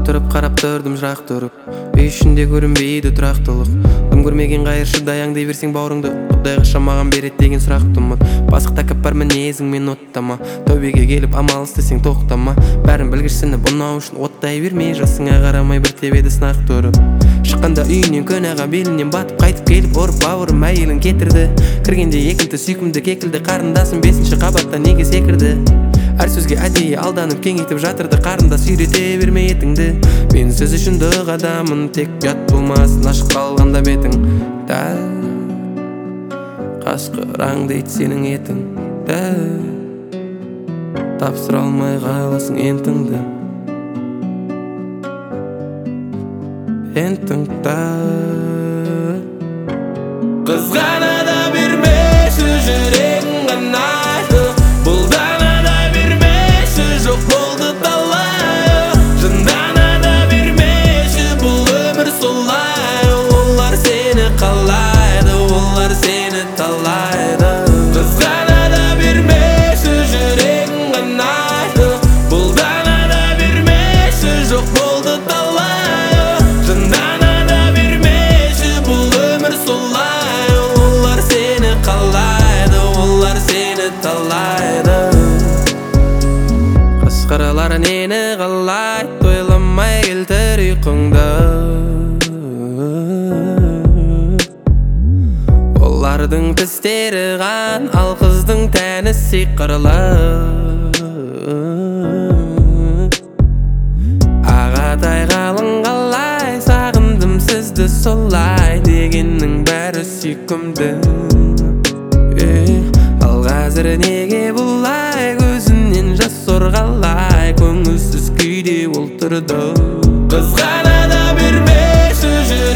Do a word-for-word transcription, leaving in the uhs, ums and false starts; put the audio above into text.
тұрып қарап тұрдым жырақ тұрып. Үй ішінде көрінбейді тұрақтылық. Дым көрмеген қайыршы даяңдай берсең бауырыңды. Құдайға шамаған берет деген сұрақты ұмыт. Басықта кәппар мінезің мен оттама. Тәубеге келіп амал істесең тоқтама. Бәрін білгішсініп ұнау үшін оттай бермей, жасыңа қарамай бір тебеді сынақ тұрып. Шыққанда үйінен көнаға белінен батып, қайтып келіп ұрып бауырым әйелін кетірді. Кіргенде екінті сүйкімді кекілді, қарындасым бесінші қабатта неге секірді. Әр сөзге әдейі алданып кеңейтіп жатырды, қарындас үйрете бермей етіңді. Мен сіз үшін дұқ адамын, тек ұят болмасын ашық қалғанда бетің. Дәл қашқыраң дейді сенің етің. Дәл тапсыра алмай қаласың ентіңді. Ентіңді қызғана да бермеші жүрегің қанайды. Бұлдана да бермеші жоқ болды талай. Жындана да бермеші бұл өмір солай. Олар сені қалайды, олар сені талайды. Қызғана да бермеші жүрегің қанайды. Бұлдана да бермеші жоқ болды талай. Жындана да бермеші бұл өмір солай. Олар сені қалайды, олар сені талайды. Қашқаралар нені қалайды, ойламай келтір ұйқыңды. Олардың тістері қан, ал қыздың тәні сиқырлы. Ағатай қалың қалай, сағындым сізді солай, дегеннің бәрі сүйкімді. Ал қазір неге бұлай, көзінен жас сорғалай, көңілсіз күйде ол тұрды. Қызғана да бермеші